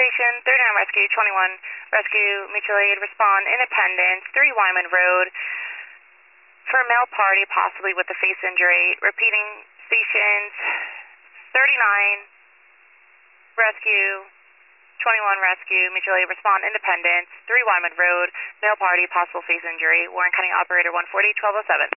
Station, 39 Rescue, 21 Rescue, Mutual Aid, respond, Independence, 3 Wyman Road, for a male party, possibly with a face injury. Repeating, stations, 39 Rescue, 21 Rescue, Mutual Aid, respond, Independence, 3 Wyman Road, male party, possible face injury. Warren County Operator 140, 1207.